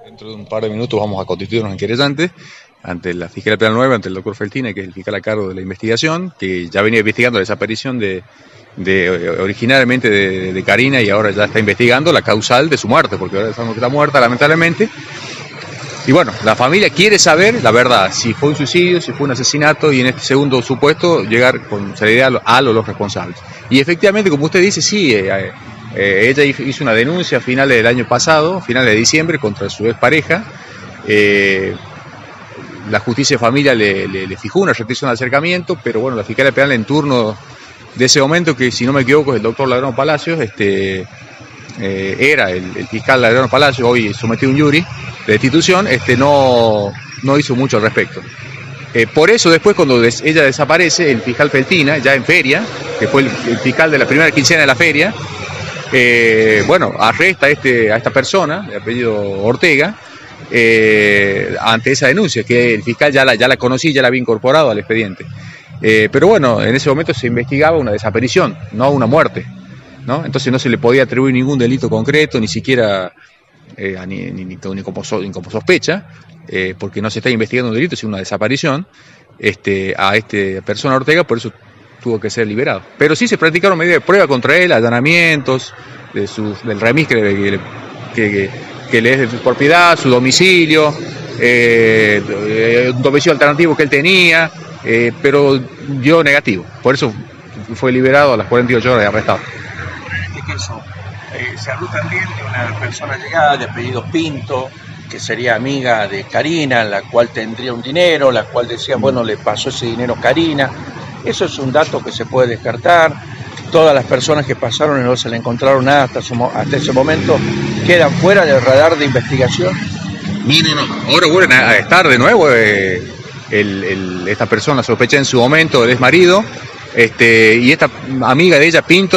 Dentro de un par de minutos vamos a constituirnos en querellantes ante la Fiscalía Penal 9, ante el doctor Feltine, que es el fiscal a cargo de la investigación, que ya venía investigando la desaparición originalmente de Karina, y ahora ya está investigando la causal de su muerte, porque ahora sabemos que está muerta, lamentablemente. Y bueno, la familia quiere saber la verdad, si fue un suicidio, si fue un asesinato, y en este segundo supuesto llegar con celeridad a los responsables. Y efectivamente, como usted dice, sí, ella hizo una denuncia a finales del año pasado, finales de diciembre, contra su expareja. La justicia de familia le fijó una restricción de acercamiento, pero bueno, la Fiscalía Penal en turno de ese momento, que si no me equivoco es el doctor Lagrano Palacios, era el fiscal Lagrano Palacios, hoy sometido a un jury de destitución, no hizo mucho al respecto. Por eso después, cuando ella desaparece, el fiscal Feltina, ya en feria, que fue el fiscal de la primera quincena de la feria, bueno, arresta a esta persona, de apellido Ortega, ante esa denuncia, que el fiscal ya la conocí, ya la había incorporado al expediente. Pero bueno, en ese momento se investigaba una desaparición, no una muerte, ¿no? Entonces no se le podía atribuir ningún delito concreto, ni siquiera ni como sospecha, porque no se está investigando un delito, sino una desaparición, a esta persona Ortega, por eso tuvo que ser liberado. Pero sí se practicaron medidas de prueba contra él, allanamientos del remis que le es de su propiedad, su domicilio, un domicilio alternativo que él tenía, pero dio negativo. Por eso fue liberado a las 48 horas de arrestado. En este caso, se habló también de una persona llegada de apellido Pinto, que sería amiga de Karina, la cual tendría un dinero, la cual decía, bueno, le pasó ese dinero a Karina. Eso es un dato que se puede descartar. Todas las personas que pasaron y no se le encontraron nada hasta ese momento quedan fuera del radar de investigación. No. Ahora vuelven a estar de nuevo. Esta persona sospecha en su momento, el exmarido, y esta amiga de ella, Pinto,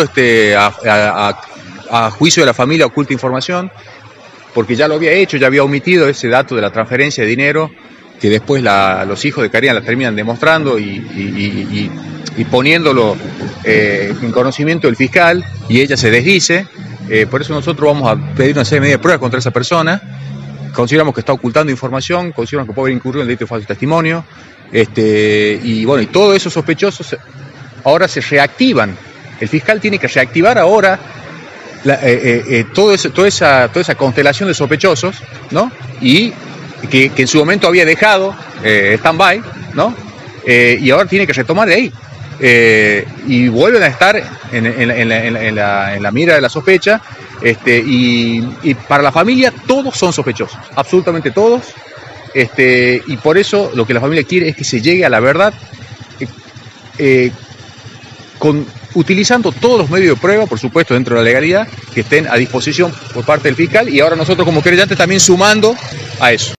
a juicio de la familia oculta información, porque ya lo había hecho, ya había omitido ese dato de la transferencia de dinero, que después los hijos de Karina la terminan demostrando y poniéndolo en conocimiento del fiscal, y ella se desdice. Por eso nosotros vamos a pedir una serie de medidas de pruebas contra esa persona. Consideramos que está ocultando información, consideramos que puede haber incurrido en el delito de falso testimonio, y bueno, y todos esos sospechosos ahora se reactivan. El fiscal tiene que reactivar ahora toda esa constelación de sospechosos, ¿no? Y que en su momento había dejado stand-by, ¿no? Y ahora tiene que retomar de ahí. Y vuelven a estar en la mira de la sospecha, y para la familia todos son sospechosos, absolutamente todos, y por eso lo que la familia quiere es que se llegue a la verdad, utilizando todos los medios de prueba, por supuesto dentro de la legalidad, que estén a disposición por parte del fiscal, y ahora nosotros como querellantes también sumando a eso.